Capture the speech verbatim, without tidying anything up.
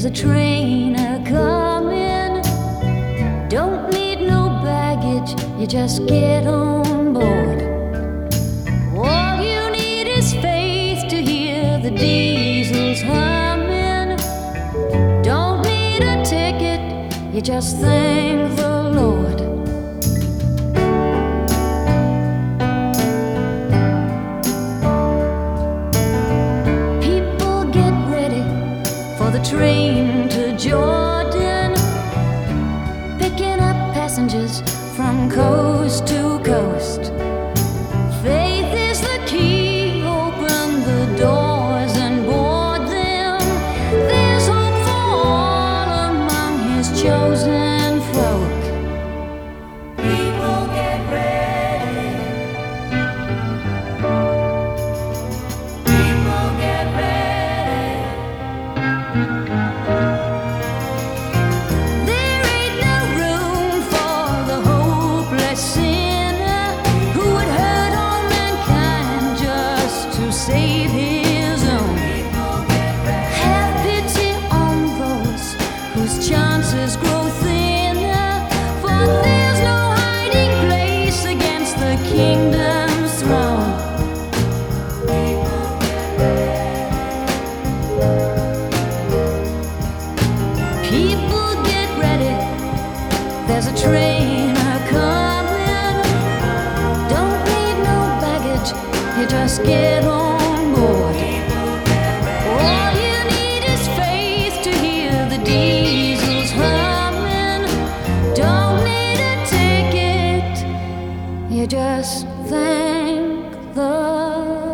There's a train a coming. Don't need no baggage, you just get on board. All you need is faith to hear the diesels humming. Don't need a ticket, you just thank the Lord. People get ready for the train to Jordan, picking up passengers from coast to coast. Faith is the key, open the doors and board them. There's hope for all among his chosen folk. People get ready. People get ready. There ain't no room for the hopeless sinner who would hurt all mankind just to save his own. Have pity on those whose chances grow thinner, for there's no hiding place against the kingdom's throne. People get ready, there's a train a coming. Don't need no baggage, you just get on board. All you need is faith to hear the diesels humming. Don't need a ticket, you just thank the